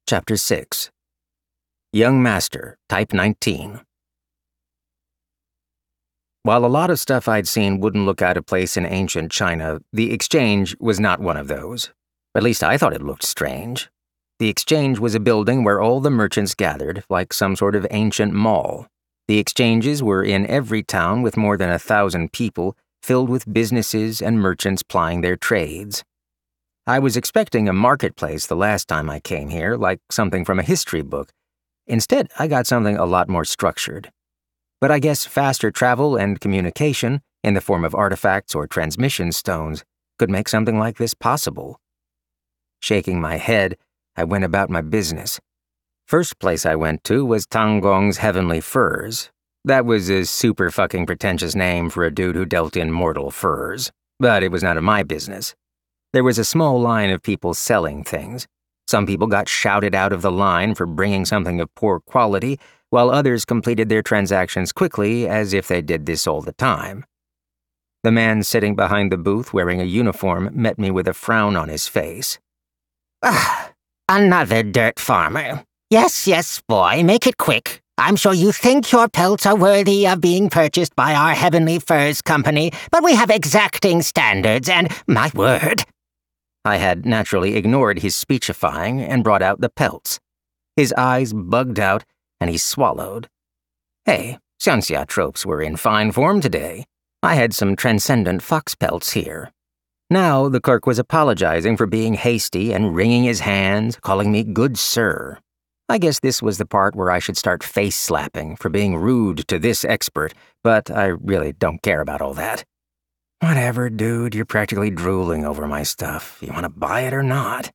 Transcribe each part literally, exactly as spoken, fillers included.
Chapter six. Young Master, Type nineteen. While a lot of stuff I'd seen wouldn't look out of place in ancient China, the Exchange was not one of those. At least I thought it looked strange. The Exchange was a building where all the merchants gathered, like some sort of ancient mall. The exchanges were in every town with more than a thousand people, filled with businesses and merchants plying their trades. I was expecting a marketplace the last time I came here, like something from a history book. Instead, I got something a lot more structured. But I guess faster travel and communication, in the form of artifacts or transmission stones, could make something like this possible. Shaking my head, I went about my business. First place I went to was Tang Gong's Heavenly Furs. That was a super fucking pretentious name for a dude who dealt in mortal furs. But it was none of my business. There was a small line of people selling things. Some people got shouted out of the line for bringing something of poor quality, while others completed their transactions quickly as if they did this all the time. The man sitting behind the booth wearing a uniform met me with a frown on his face. Ah, another dirt farmer. Yes, yes, boy, make it quick. I'm sure you think your pelts are worthy of being purchased by our Heavenly Furs company, but we have exacting standards and, my word. I had naturally ignored his speechifying and brought out the pelts. His eyes bugged out, and he swallowed. Hey, Xianxia tropes were in fine form today. I had some transcendent fox pelts here. Now the clerk was apologizing for being hasty and wringing his hands, calling me good sir. I guess this was the part where I should start face-slapping for being rude to this expert, but I really don't care about all that. Whatever, dude, you're practically drooling over my stuff. You want to buy it or not?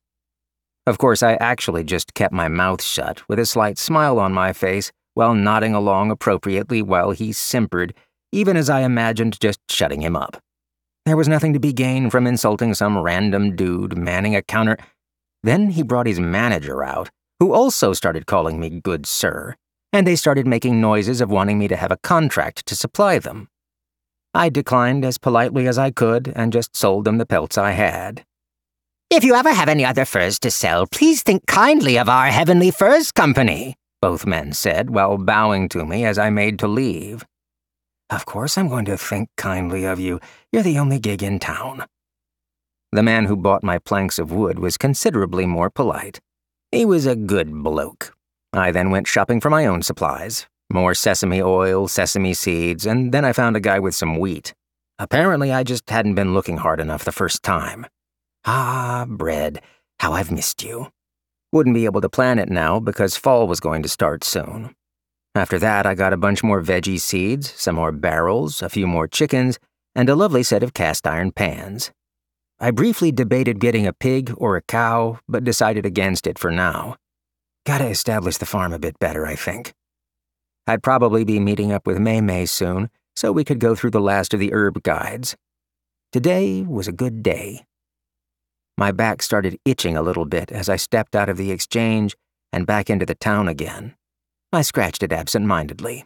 Of course, I actually just kept my mouth shut with a slight smile on my face while nodding along appropriately while he simpered, even as I imagined just shutting him up. There was nothing to be gained from insulting some random dude manning a counter. Then he brought his manager out, who also started calling me good sir, and they started making noises of wanting me to have a contract to supply them. I declined as politely as I could and just sold them the pelts I had. If you ever have any other furs to sell, please think kindly of our Heavenly Furs company, both men said while bowing to me as I made to leave. Of course I'm going to think kindly of you. You're the only gig in town. The man who bought my planks of wood was considerably more polite. He was a good bloke. I then went shopping for my own supplies. More sesame oil, sesame seeds, and then I found a guy with some wheat. Apparently I just hadn't been looking hard enough the first time. Ah, bread, how I've missed you. Wouldn't be able to plan it now because fall was going to start soon. After that, I got a bunch more veggie seeds, some more barrels, a few more chickens, and a lovely set of cast-iron pans. I briefly debated getting a pig or a cow, but decided against it for now. Gotta establish the farm a bit better, I think. I'd probably be meeting up with Mei Mei soon, so we could go through the last of the herb guides. Today was a good day. My back started itching a little bit as I stepped out of the exchange and back into the town again. I scratched it absent-mindedly.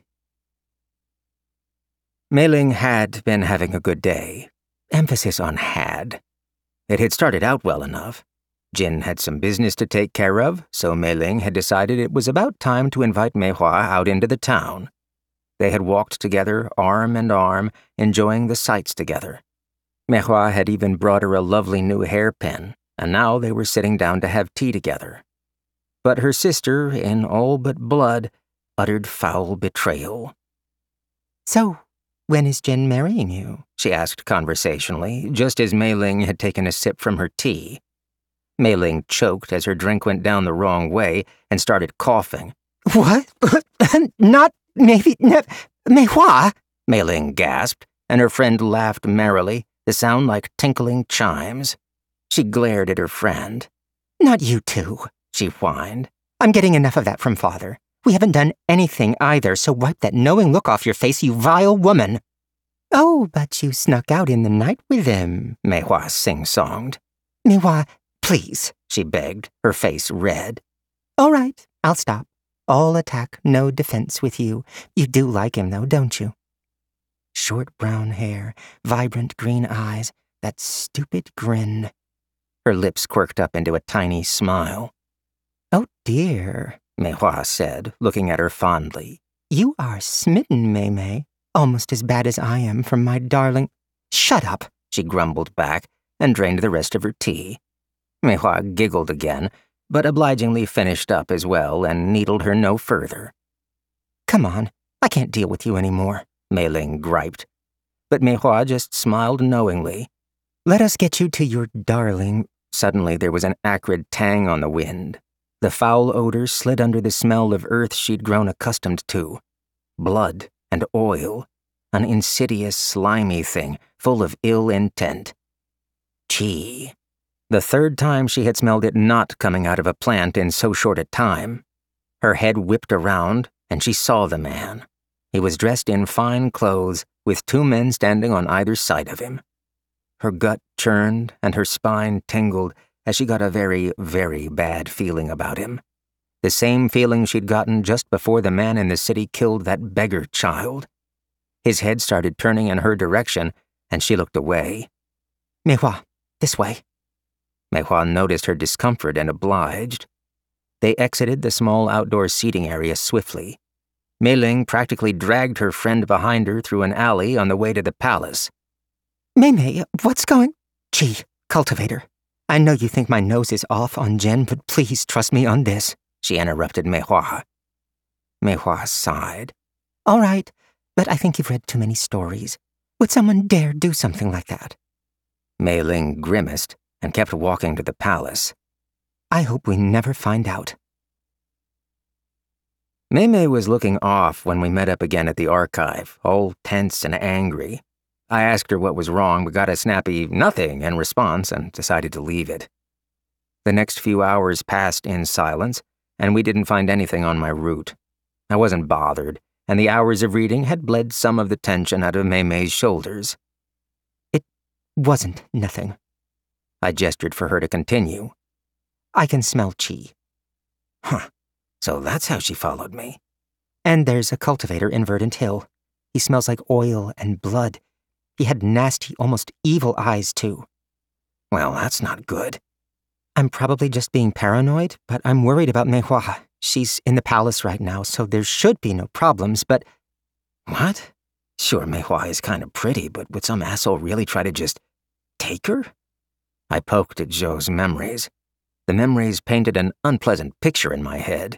Mei Ling had been having a good day. Emphasis on had. It had started out well enough. Jin had some business to take care of, so Mei Ling had decided it was about time to invite Mei Hua out into the town. They had walked together, arm in arm, enjoying the sights together. Mei Hua had even brought her a lovely new hairpin, and now they were sitting down to have tea together. But her sister, in all but blood, uttered foul betrayal. So, when is Jin marrying you? She asked conversationally, just as Mei Ling had taken a sip from her tea. Mei Ling choked as her drink went down the wrong way and started coughing. What? Not maybe... Ne- Mei Hua? Mei Ling gasped, and her friend laughed merrily, the sound like tinkling chimes. She glared at her friend. Not you two, she whined. I'm getting enough of that from Father. We haven't done anything either, so wipe that knowing look off your face, you vile woman. Oh, but you snuck out in the night with him, Mei Hua sing-songed. Mei Hua, please, she begged, her face red. All right, I'll stop. All attack, no defense with you. You do like him, though, don't you? Short brown hair, vibrant green eyes, that stupid grin. Her lips quirked up into a tiny smile. Oh, dear, Mei Hua said, looking at her fondly. You are smitten, Mei Mei, almost as bad as I am from my darling— Shut up, she grumbled back and drained the rest of her tea. Mei Hua giggled again, but obligingly finished up as well and needled her no further. Come on, I can't deal with you anymore, Mei Ling griped. But Mei Hua just smiled knowingly. Let us get you to your darling— Suddenly there was an acrid tang on the wind. The foul odor slid under the smell of earth she'd grown accustomed to. Blood and oil, an insidious, slimy thing full of ill intent. Qi. The third time she had smelled it not coming out of a plant in so short a time. Her head whipped around, and she saw the man. He was dressed in fine clothes, with two men standing on either side of him. Her gut churned and her spine tingled as she got a very, very bad feeling about him. The same feeling she'd gotten just before the man in the city killed that beggar child. His head started turning in her direction, and she looked away. Mei Hua, this way. Mei Hua noticed her discomfort and obliged. They exited the small outdoor seating area swiftly. Mei Ling practically dragged her friend behind her through an alley on the way to the palace. Mei Mei, what's going— Gee, cultivator, I know you think my nose is off on Jen, but please trust me on this, she interrupted Mei Hua. Mei Hua sighed. All right, but I think you've read too many stories. Would someone dare do something like that? Mei Ling grimaced and kept walking to the palace. I hope we never find out. Mei Mei was looking off when we met up again at the archive, all tense and angry. I asked her what was wrong, but got a snappy nothing in response and decided to leave it. The next few hours passed in silence, and we didn't find anything on my route. I wasn't bothered, and the hours of reading had bled some of the tension out of Mei Mei's shoulders. It wasn't nothing. I gestured for her to continue. I can smell Qi. Huh, so that's how she followed me. And there's a cultivator in Verdant Hill. He smells like oil and blood. He had nasty, almost evil eyes, too. Well, that's not good. I'm probably just being paranoid, but I'm worried about Mei Hua. She's in the palace right now, so there should be no problems, but— What? Sure, Mei Hua is kind of pretty, but would some asshole really try to just take her? I poked at Zhou's memories. The memories painted an unpleasant picture in my head.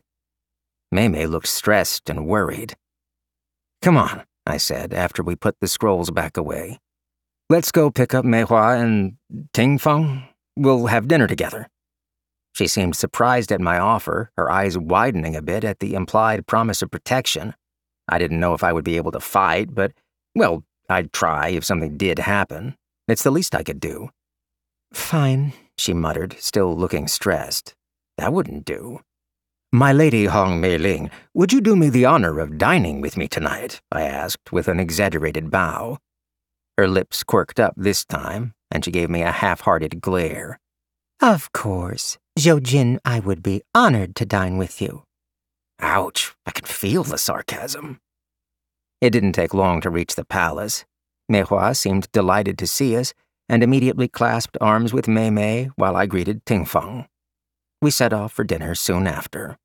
Mei Mei looked stressed and worried. Come on, I said after we put the scrolls back away. Let's go pick up Mei Hua and Ting Feng. We'll have dinner together. She seemed surprised at my offer, her eyes widening a bit at the implied promise of protection. I didn't know if I would be able to fight, but, well, I'd try if something did happen. It's the least I could do. Fine, she muttered, still looking stressed. That wouldn't do. My lady Hong Mei Ling, would you do me the honor of dining with me tonight? I asked with an exaggerated bow. Her lips quirked up this time, and she gave me a half-hearted glare. Of course. Zhou Jin, I would be honored to dine with you. Ouch, I could feel the sarcasm. It didn't take long to reach the palace. Mei Hua seemed delighted to see us, and immediately clasped arms with Mei Mei while I greeted Ting Feng. We set off for dinner soon after.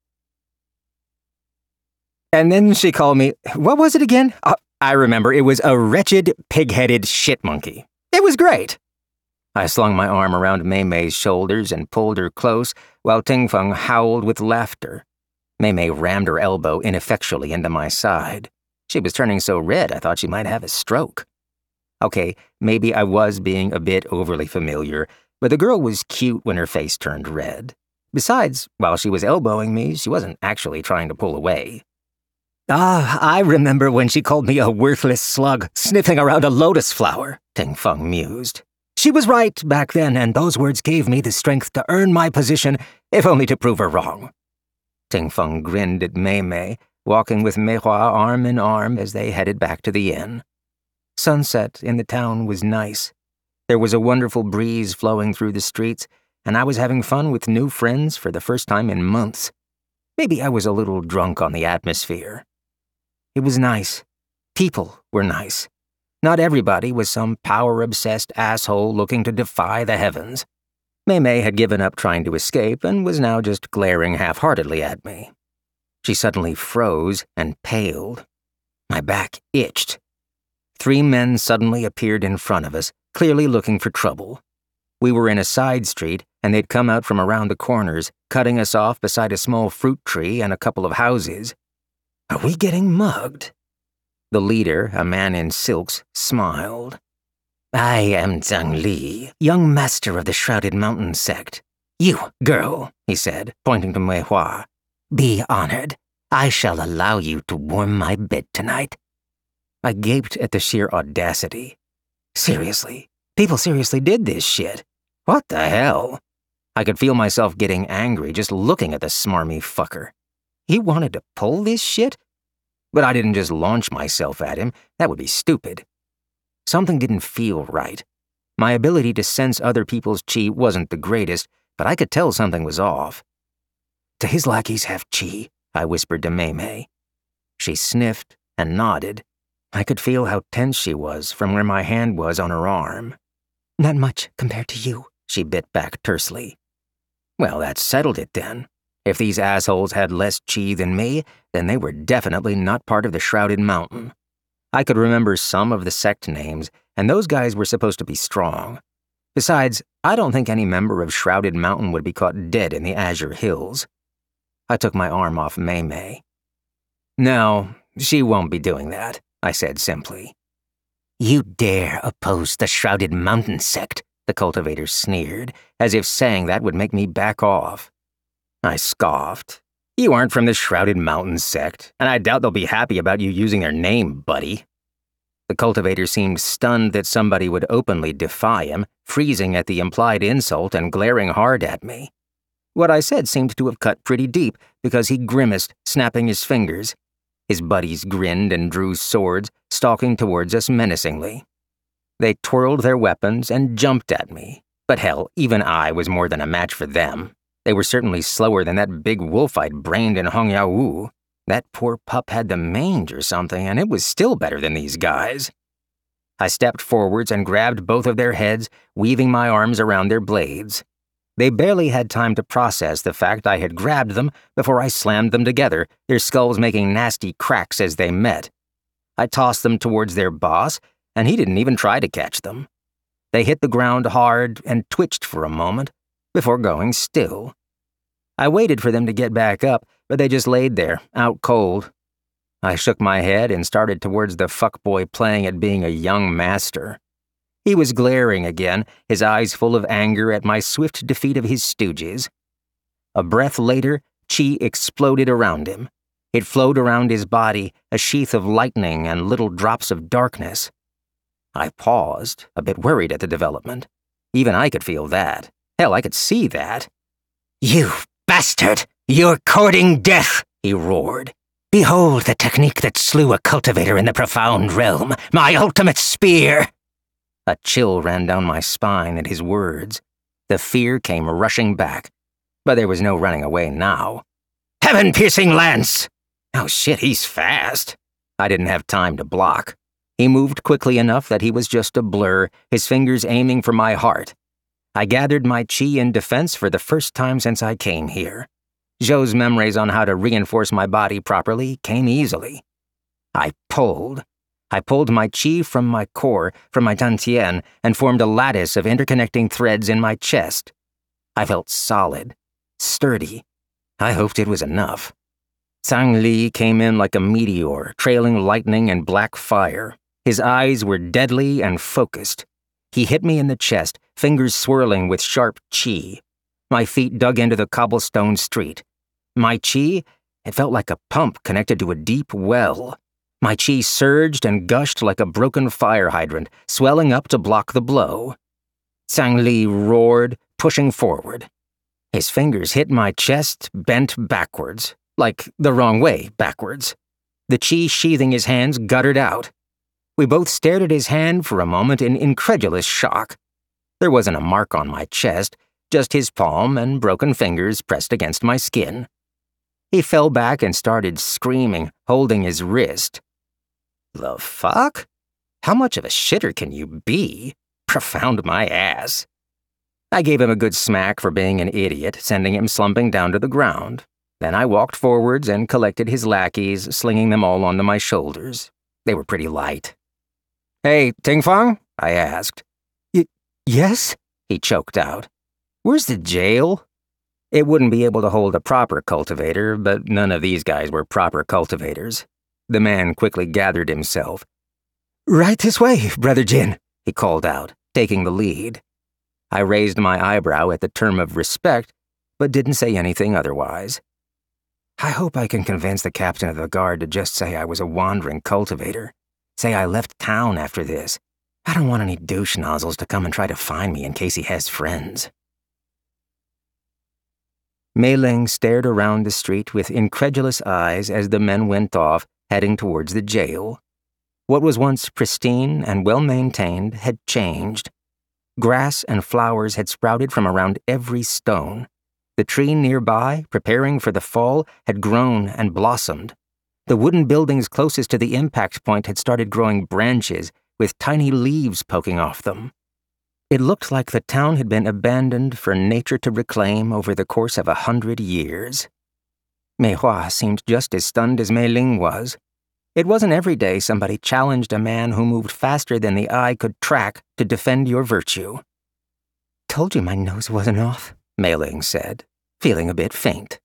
And then she called me, what was it again? Uh, I remember, it was a wretched, pig-headed shit monkey. It was great. I slung my arm around Mei Mei's shoulders and pulled her close while Ting Feng howled with laughter. Mei Mei rammed her elbow ineffectually into my side. She was turning so red I thought she might have a stroke. Okay, maybe I was being a bit overly familiar, but the girl was cute when her face turned red. Besides, while she was elbowing me, she wasn't actually trying to pull away. Ah, I remember when she called me a worthless slug sniffing around a lotus flower, Ting Feng mused. She was right back then, and those words gave me the strength to earn my position, if only to prove her wrong. Ting Feng grinned at Mei Mei, walking with Mei Hua arm in arm as they headed back to the inn. Sunset in the town was nice. There was a wonderful breeze flowing through the streets, and I was having fun with new friends for the first time in months. Maybe I was a little drunk on the atmosphere. It was nice. People were nice. Not everybody was some power-obsessed asshole looking to defy the heavens. Mei Mei had given up trying to escape and was now just glaring half-heartedly at me. She suddenly froze and paled. My back itched. Three men suddenly appeared in front of us, clearly looking for trouble. We were in a side street, and they'd come out from around the corners, cutting us off beside a small fruit tree and a couple of houses. Are we getting mugged? The leader, a man in silks, smiled. I am Zhang Li, young master of the Shrouded Mountain sect. You, girl, he said, pointing to Mei Hua. Be honored. I shall allow you to warm my bed tonight. I gaped at the sheer audacity. Seriously? People seriously did this shit? What the hell? I could feel myself getting angry just looking at the smarmy fucker. He wanted to pull this shit? But I didn't just launch myself at him. That would be stupid. Something didn't feel right. My ability to sense other people's chi wasn't the greatest, but I could tell something was off. Do his lackeys have chi? I whispered to Mei Mei. She sniffed and nodded. I could feel how tense she was from where my hand was on her arm. Not much compared to you, she bit back tersely. Well, that settled it then. If these assholes had less chi than me, then they were definitely not part of the Shrouded Mountain. I could remember some of the sect names, and those guys were supposed to be strong. Besides, I don't think any member of Shrouded Mountain would be caught dead in the Azure Hills. I took my arm off Mei Mei. No, she won't be doing that, I said simply. You dare oppose the Shrouded Mountain sect, the cultivator sneered, as if saying that would make me back off. I scoffed. You aren't from the Shrouded Mountain sect, and I doubt they'll be happy about you using their name, buddy. The cultivator seemed stunned that somebody would openly defy him, freezing at the implied insult and glaring hard at me. What I said seemed to have cut pretty deep, because he grimaced, snapping his fingers. His buddies grinned and drew swords, stalking towards us menacingly. They twirled their weapons and jumped at me, but hell, even I was more than a match for them. They were certainly slower than that big wolf I'd brained in Hong Yao Wu. That poor pup had the mange or something, and it was still better than these guys. I stepped forwards and grabbed both of their heads, weaving my arms around their blades. They barely had time to process the fact I had grabbed them before I slammed them together, their skulls making nasty cracks as they met. I tossed them towards their boss, and he didn't even try to catch them. They hit the ground hard and twitched for a moment, before going still. I waited for them to get back up, but they just laid there, out cold. I shook my head and started towards the fuckboy playing at being a young master. He was glaring again, his eyes full of anger at my swift defeat of his stooges. A breath later, chi exploded around him. It flowed around his body, a sheath of lightning and little drops of darkness. I paused, a bit worried at the development. Even I could feel that. Hell, I could see that. You bastard! You're courting death, he roared. Behold the technique that slew a cultivator in the profound realm, my ultimate spear! A chill ran down my spine at his words. The fear came rushing back, but there was no running away now. Heaven-piercing lance! Oh shit, he's fast. I didn't have time to block. He moved quickly enough that he was just a blur, his fingers aiming for my heart. I gathered my chi in defense for the first time since I came here. Zhou's memories on how to reinforce my body properly came easily. I pulled. I pulled my chi from my core, from my dantian, and formed a lattice of interconnecting threads in my chest. I felt solid, sturdy. I hoped it was enough. Zhang Li came in like a meteor, trailing lightning and black fire. His eyes were deadly and focused. He hit me in the chest, fingers swirling with sharp chi. My feet dug into the cobblestone street. My chi, it felt like a pump connected to a deep well. My chi surged and gushed like a broken fire hydrant, swelling up to block the blow. Zhang Li roared, pushing forward. His fingers hit my chest, bent backwards, like the wrong way backwards. The chi sheathing his hands guttered out. We both stared at his hand for a moment in incredulous shock. There wasn't a mark on my chest, just his palm and broken fingers pressed against my skin. He fell back and started screaming, holding his wrist. The fuck? How much of a shitter can you be? Profound my ass. I gave him a good smack for being an idiot, sending him slumping down to the ground. Then I walked forwards and collected his lackeys, slinging them all onto my shoulders. They were pretty light. "Hey, Tingfang?" I asked. Y- yes? He choked out. "Where's the jail?" It wouldn't be able to hold a proper cultivator, but none of these guys were proper cultivators. The man quickly gathered himself. "Right this way, Brother Jin," he called out, taking the lead. I raised my eyebrow at the term of respect, but didn't say anything otherwise. I hope I can convince the captain of the guard to just say I was a wandering cultivator. Say I left town after this. I don't want any douche nozzles to come and try to find me in case he has friends. Mei Ling stared around the street with incredulous eyes as the men went off, heading towards the jail. What was once pristine and well-maintained had changed. Grass and flowers had sprouted from around every stone. The tree nearby, preparing for the fall, had grown and blossomed. The wooden buildings closest to the impact point had started growing branches with tiny leaves poking off them. It looked like the town had been abandoned for nature to reclaim over the course of a hundred years. Mei Hua seemed just as stunned as Mei Ling was. It wasn't every day somebody challenged a man who moved faster than the eye could track to defend your virtue. "Told you my nose wasn't off," Mei Ling said, feeling a bit faint.